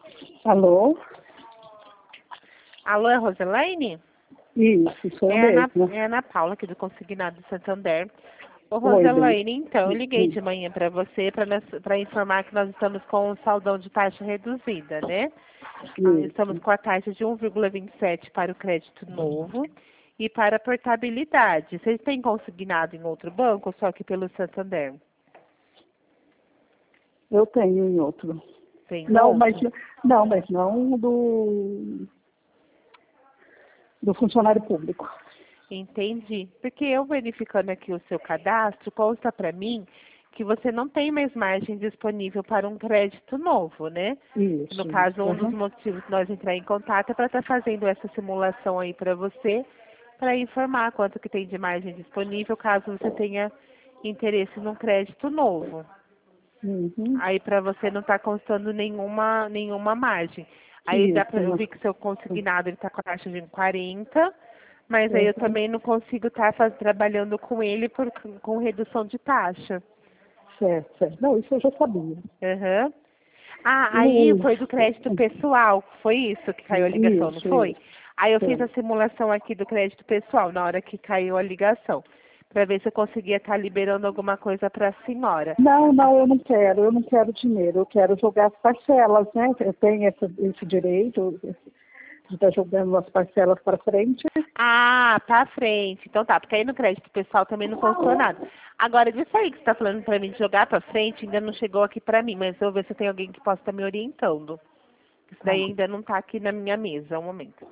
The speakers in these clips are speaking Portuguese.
Alô? Alô, é Roselaine? Isso, sou eu mesma. É a Ana Paula, aqui do Consignado do Santander. Ô, Oi, bem. Roselaine, então, eu liguei de manhã para você para informar que nós estamos com um saldão de taxa reduzida, né? Estamos Isso. com a taxa de 1,27 para o crédito novo e para a portabilidade. Vocês têm consignado em outro banco ou só aqui pelo Santander? Eu tenho em outro. Tem Não, outro? mas não do funcionário público. Entendi. Porque eu verificando aqui o seu cadastro, consta para mim que você não tem mais margem disponível para um crédito novo, né? No Isso, caso, isso. um dos Uhum. motivos de nós entrar em contato é para estar fazendo essa simulação aí para você, para informar quanto que tem de margem disponível, caso você tenha interesse num crédito novo. Uhum. Aí para você não estar constando nenhuma margem. Aí Isso, eu mas... vi que seu consignado ele está com a taxa de 40, mas aí eu Uhum. também não consigo estar trabalhando com ele com redução de taxa. Certo, certo. Não, isso eu já sabia. Aham. Ah, aí foi do Isso, crédito pessoal, foi isso que caiu a ligação, não foi? isso. Aí eu fiz a Foi. simulação aqui do crédito pessoal na hora que caiu a ligação, para ver se eu conseguia estar liberando alguma coisa para a senhora. Não, eu não quero dinheiro, eu quero jogar as parcelas, né? Eu tenho esse direito de estar jogando as parcelas para frente. Ah, pra frente. Então tá, porque aí no crédito pessoal também não constou nada. Agora, disso aí que você tá falando pra mim de jogar pra frente, ainda não chegou aqui pra mim, mas eu vou ver se tem alguém que possa estar me orientando. Isso Tá. daí ainda não tá aqui na minha mesa, um momento.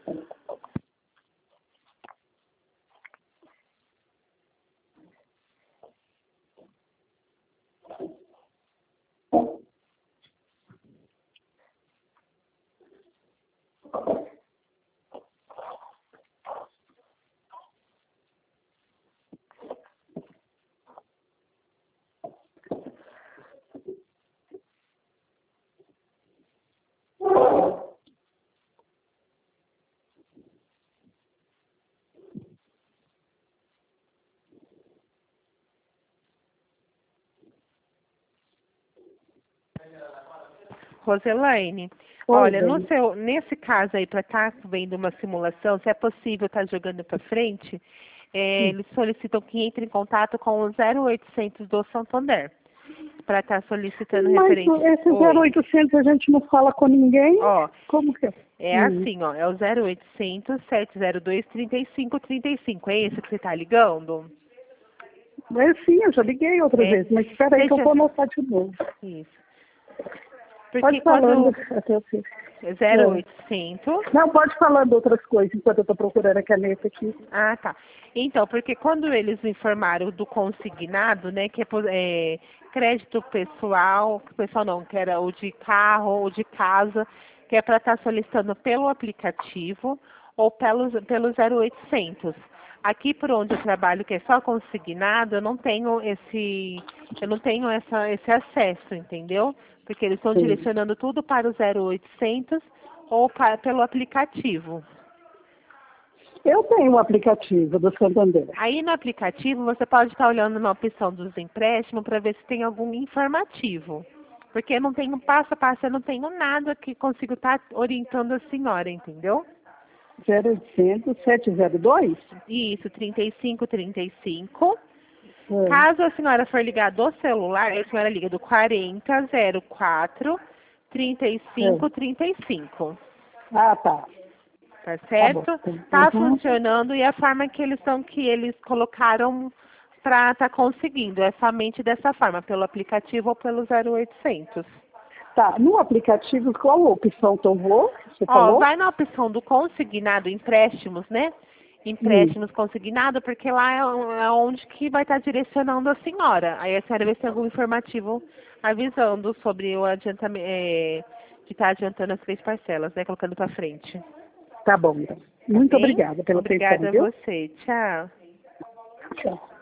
Roselaine, Oi, olha, bem. nesse caso aí, para estar vendo uma simulação, se é possível estar jogando para frente, eles solicitam que entre em contato com o 0800 do Santander, para estar solicitando Mas referente. esse Oi. 0800 a gente não fala com ninguém? Ó, Como que é? é assim, ó, é o 0800 702 3535. É esse que você tá ligando? É, sim, eu já liguei outra É. vez, mas espera aí que eu Deixa. vou anotar de novo. Isso. Porque Pode falando quando até eu sei. é É. 0800. Não, pode falando outras coisas enquanto eu estou procurando a caneta aqui. Ah, tá. Então, porque quando eles informaram do consignado, né, que é crédito pessoal não, que era o de carro ou de casa, que é para estar solicitando pelo aplicativo ou pelo 0800. Aqui por onde eu trabalho, que é só consignado, eu não tenho esse acesso, entendeu? Porque eles estão Sim. direcionando tudo para o 0800 ou pelo aplicativo. Eu tenho um aplicativo do Santander. Aí no aplicativo você pode estar olhando na opção dos empréstimos para ver se tem algum informativo. Porque eu não tenho passo a passo, eu não tenho nada que consiga estar orientando a senhora, entendeu? 0800 702? Isso, 3535. É. Caso a senhora for ligar do celular, a senhora liga do 4004 É. 3535. Ah, tá. Tá Tá bom. certo? Tá Uhum. funcionando e a forma que eles colocaram para estar conseguindo é somente dessa forma, pelo aplicativo ou pelo 0800. Tá. No aplicativo, qual opção que eu vou? Você Ó, falou? vai na opção do consignado empréstimos, né? Hum. Empréstimos consignado, porque lá é onde que vai estar direcionando a senhora. Aí a senhora vê se tem algum informativo avisando sobre o adiantamento, que está adiantando as 3 parcelas, né? Colocando para frente. Tá bom, então. Tá Muito bem? obrigada pela atenção, Obrigada a viu? você. Tchau. Tchau.